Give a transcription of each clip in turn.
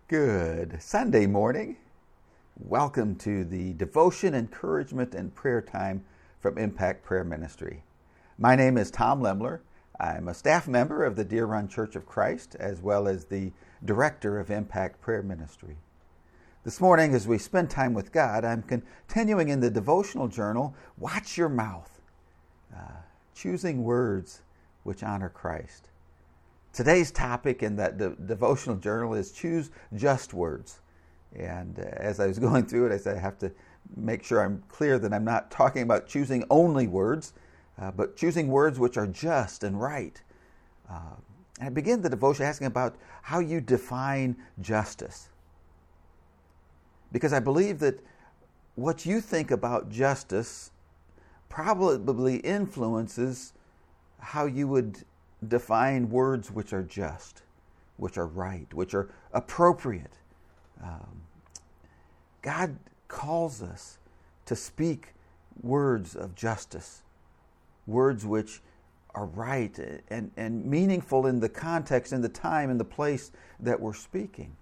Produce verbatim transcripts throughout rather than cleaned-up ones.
Good Sunday morning. Welcome to the devotion, encouragement, and prayer time from Impact Prayer Ministry. My name is Tom Lemler. I'm a staff member of the Deer Run Church of Christ, as well as the director of Impact Prayer Ministry. This morning, as we spend time with God, I'm continuing in the devotional journal, Watch Your Mouth, uh, choosing words which honor Christ. Today's topic in that de- devotional journal is choose just words. And uh, as I was going through it, I said I have to make sure I'm clear that I'm not talking about choosing only words, uh, but choosing words which are just and right. Uh, and I begin the devotion asking about how you define justice. Because I believe that what you think about justice probably influences how you would define words which are just, which are right, which are appropriate. Um, God calls us to speak words of justice, words which are right and, and meaningful in the context, in the time, in the place that we're speaking.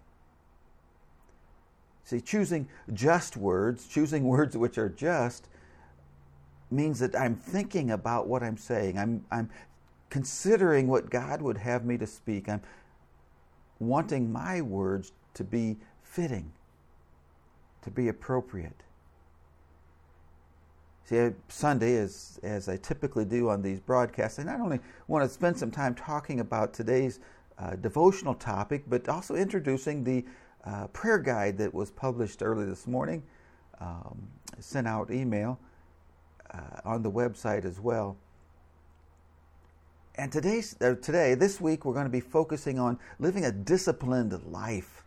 See, choosing just words, choosing words which are just, means that I'm thinking about what I'm saying. I'm, I'm considering what God would have me to speak. I'm wanting my words to be fitting, to be appropriate. See, Sunday, as, as I typically do on these broadcasts, I not only want to spend some time talking about today's uh, devotional topic, but also introducing the uh, prayer guide that was published early this morning, um, sent out email uh, on the website as well. And today's, uh, today, this week, we're going to be focusing on living a disciplined life.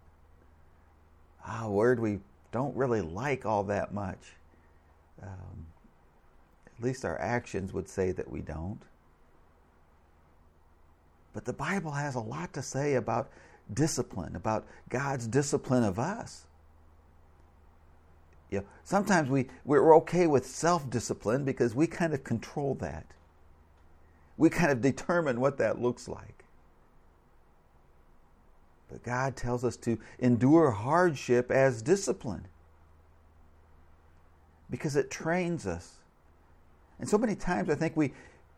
A word we don't really like all that much. Um, at least our actions would say that we don't. But the Bible has a lot to say about discipline, about God's discipline of us. You know, sometimes we, we're okay with self-discipline because we kind of control that. We kind of determine what that looks like. But God tells us to endure hardship as discipline because it trains us. And so many times I think we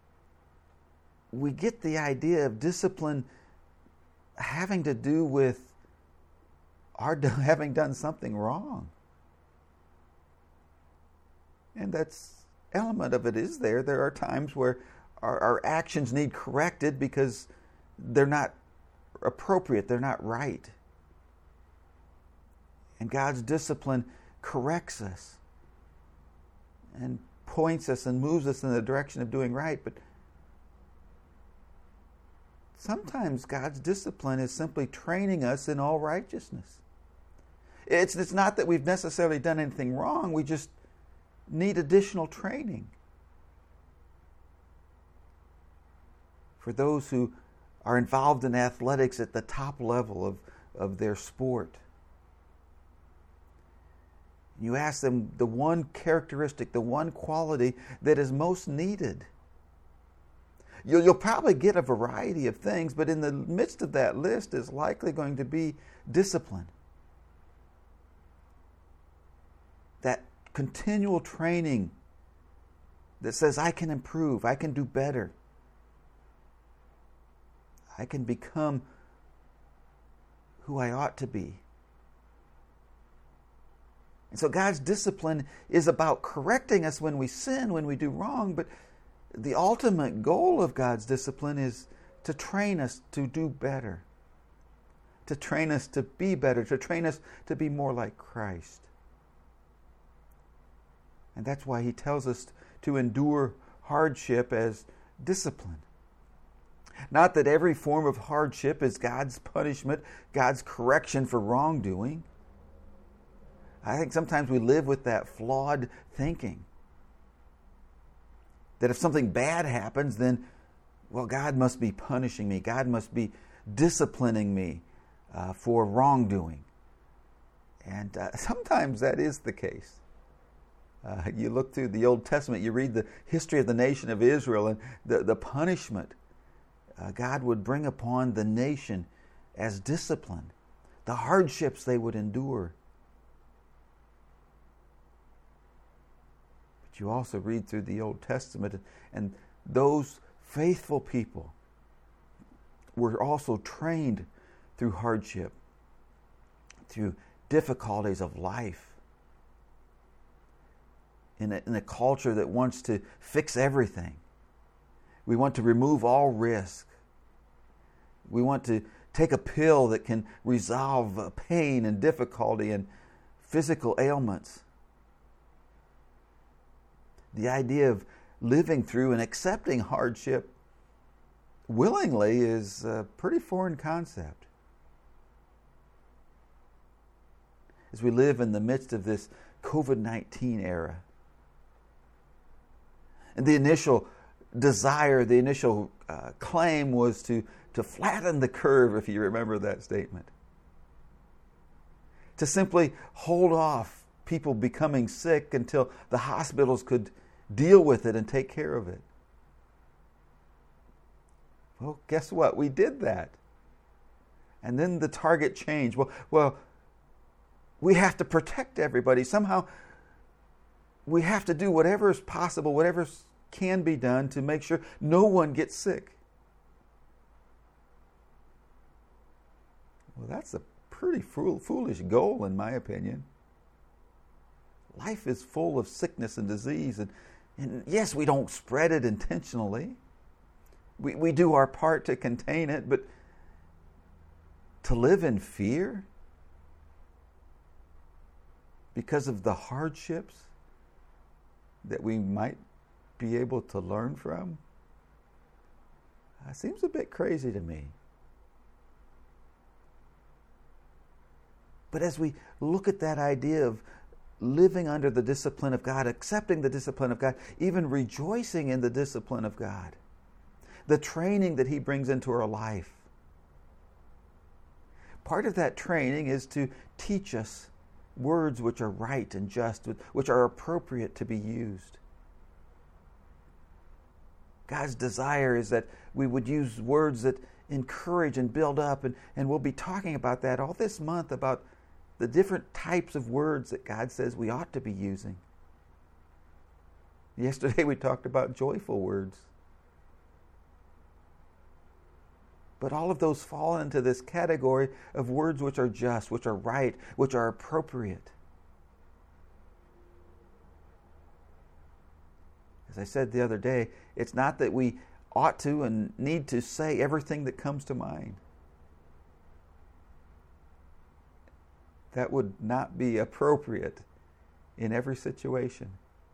we get the idea of discipline having to do with our having done something wrong. And that's element of it is there. There are times where Our, our actions need corrected because they're not appropriate, they're not right. And God's discipline corrects us and points us and moves us in the direction of doing right. But sometimes God's discipline is simply training us in all righteousness. It's, it's not that we've necessarily done anything wrong, we just need additional training. For those who are involved in athletics at the top level of, of their sport. You ask them the one characteristic, the one quality that is most needed. You'll, you'll probably get a variety of things, but in the midst of that list is likely going to be discipline. That continual training that says, I can improve, I can do better. I can become who I ought to be. And so God's discipline is about correcting us when we sin, when we do wrong, but the ultimate goal of God's discipline is to train us to do better, to train us to be better, to train us to be more like Christ. And that's why He tells us to endure hardship as discipline. Not that every form of hardship is God's punishment, God's correction for wrongdoing. I think sometimes we live with that flawed thinking. That if something bad happens, then, well, God must be punishing me. God must be disciplining me uh, for wrongdoing. And uh, sometimes that is the case. Uh, you look through the Old Testament, you read the history of the nation of Israel and the, the punishment uh, God would bring upon the nation as discipline the hardships they would endure. But you also read through the Old Testament, and those faithful people were also trained through hardship, through difficulties of life. In a, in a culture that wants to fix everything. We want to remove all risk. We want to take a pill that can resolve pain and difficulty and physical ailments. The idea of living through and accepting hardship willingly is a pretty foreign concept. As we live in the midst of this covid nineteen era, and the initial desire, the initial uh, claim was to, to flatten the curve, if you remember that statement. To simply hold off people becoming sick until the hospitals could deal with it and take care of it. Well, guess what? We did that. And then the target changed. Well, well, we have to protect everybody. Somehow we have to do whatever is possible, whatever can be done to make sure no one gets sick. Well, that's a pretty fool, foolish goal, in my opinion. Life is full of sickness and disease, and, and yes, we don't spread it intentionally. We, we do our part to contain it, but to live in fear because of the hardships that we might be able to learn from, uh, seems a bit crazy to me. But as we look at that idea of living under the discipline of God, accepting the discipline of God, even rejoicing in the discipline of God, the training that He brings into our life, part of that training is to teach us words which are right and just, which are appropriate to be used. God's desire is that we would use words that encourage and build up, and, and we'll be talking about that all this month, about the different types of words that God says we ought to be using. Yesterday we talked about joyful words. But all of those fall into this category of words which are just, which are right, which are appropriate. As I said the other day, it's not that we ought to and need to say everything that comes to mind. That would not be appropriate in every situation.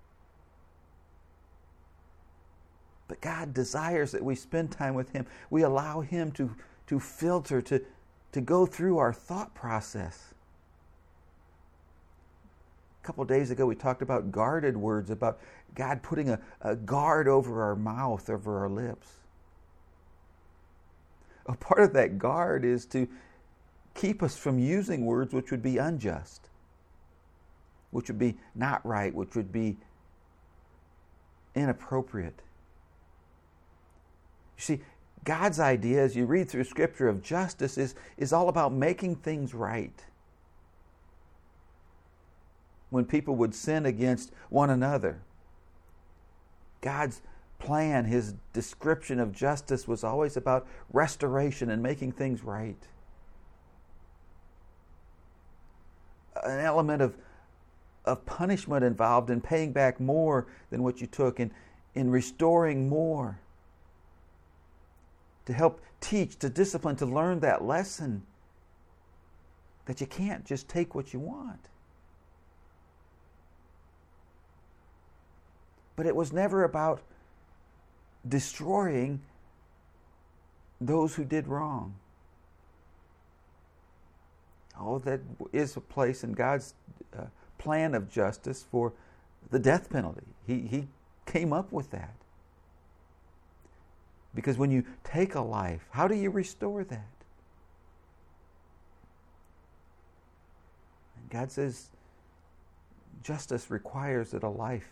But God desires that we spend time with Him. We allow Him to, to filter, to, to go through our thought process. A couple of days ago we talked about guarded words, about God putting a, a guard over our mouth, over our lips. A part of that guard is to keep us from using words which would be unjust, which would be not right, which would be inappropriate. You see, God's idea, as you read through Scripture, of justice is, is all about making things right. When people would sin against one another, God's plan, His description of justice was always about restoration and making things right. An element of, of punishment involved in paying back more than what you took, and in restoring more. To help teach, to discipline, to learn that lesson that you can't just take what you want. But it was never about destroying those who did wrong. Oh, that is a place in God's uh, plan of justice for the death penalty. He, he came up with that. Because when you take a life, how do you restore that? And God says justice requires that a life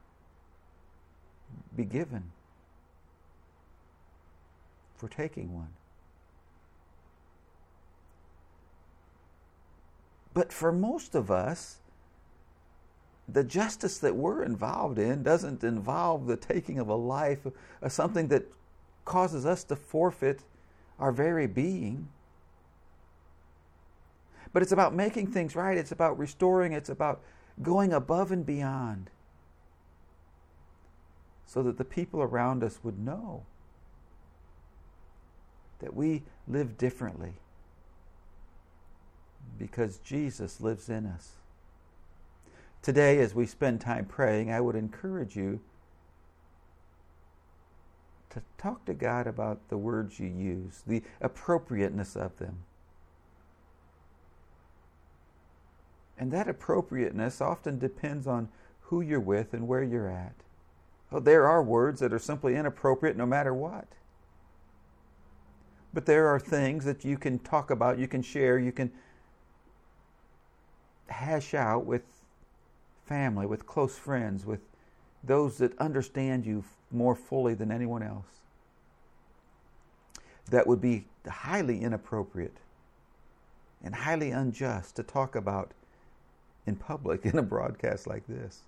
be given for taking one. But for most of us, the justice that we're involved in doesn't involve the taking of a life, of something that causes us to forfeit our very being. But it's about making things right. It's about restoring. It's about going above and beyond so that the people around us would know that we live differently because Jesus lives in us. Today, as we spend time praying, I would encourage you to talk to God about the words you use, the appropriateness of them. And that appropriateness often depends on who you're with and where you're at. Oh, there are words that are simply inappropriate no matter what. But there are things that you can talk about, you can share, you can hash out with family, with close friends, with those that understand you more fully than anyone else. That would be highly inappropriate and highly unjust to talk about in public in a broadcast like this.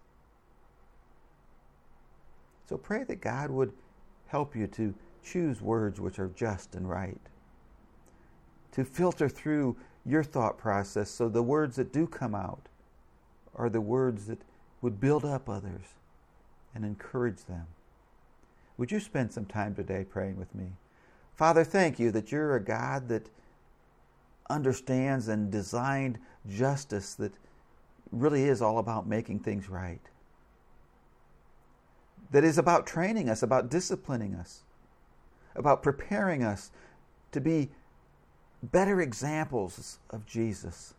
So pray that God would help you to choose words which are just and right, to filter through your thought process so the words that do come out are the words that would build up others and encourage them. Would you spend some time today praying with me? Father, thank you that you're a God that understands and designed justice that really is all about making things right. That is about training us, about disciplining us, about preparing us to be better examples of Jesus.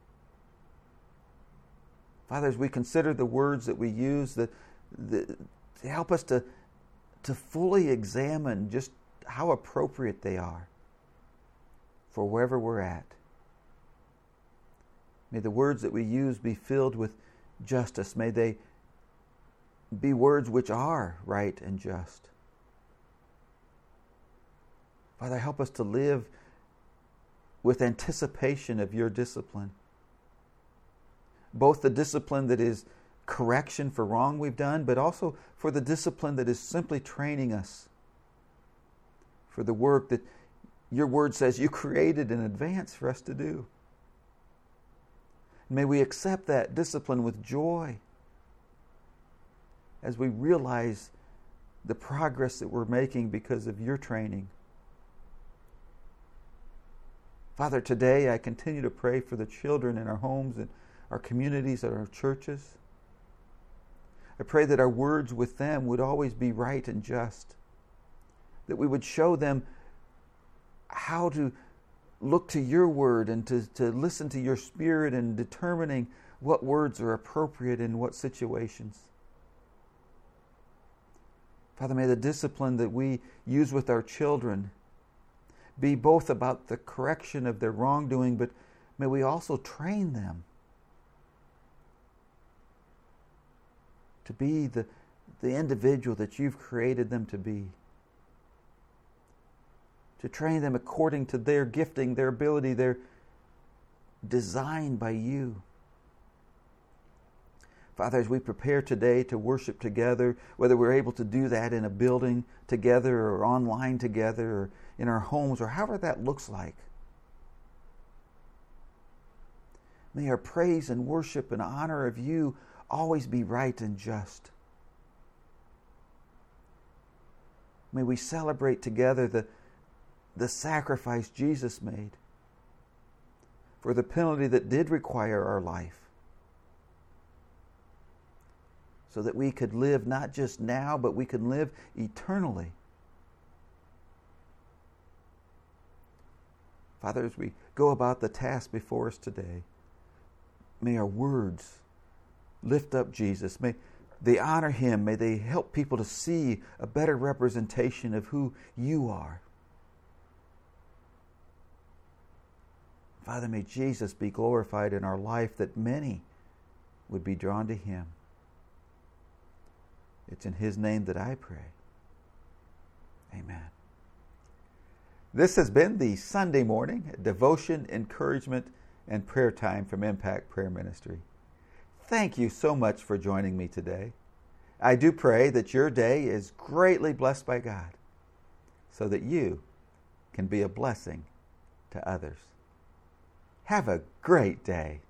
Father, as we consider the words that we use, that, that to help us to, to fully examine just how appropriate they are for wherever we're at. May the words that we use be filled with justice. May they be words which are right and just. Father, help us to live with anticipation of your discipline. Both the discipline that is correction for wrong we've done, but also for the discipline that is simply training us for the work that your word says you created in advance for us to do. May we accept that discipline with joy as we realize the progress that we're making because of your training. Father, today I continue to pray for the children in our homes and our communities and our churches. I pray that our words with them would always be right and just, that we would show them how to look to your word and to, to listen to your spirit in determining what words are appropriate in what situations. Father, may the discipline that we use with our children be both about the correction of their wrongdoing, but may we also train them to be the, the individual that you've created them to be. To train them according to their gifting, their ability, their design by you. Father, as we prepare today to worship together, whether we're able to do that in a building together or online together or in our homes or however that looks like, may our praise and worship and honor of you always be right and just. May we celebrate together the, the sacrifice Jesus made for the penalty that did require our life, so that we could live not just now, but we could live eternally. Father, as we go about the task before us today, may our words lift up Jesus. May they honor him. May they help people to see a better representation of who you are. Father, may Jesus be glorified in our life, that many would be drawn to him. It's in his name that I pray. Amen. This has been the Sunday morning devotion, encouragement, and prayer time from Impact Prayer Ministry. Thank you so much for joining me today. I do pray that your day is greatly blessed by God so that you can be a blessing to others. Have a great day.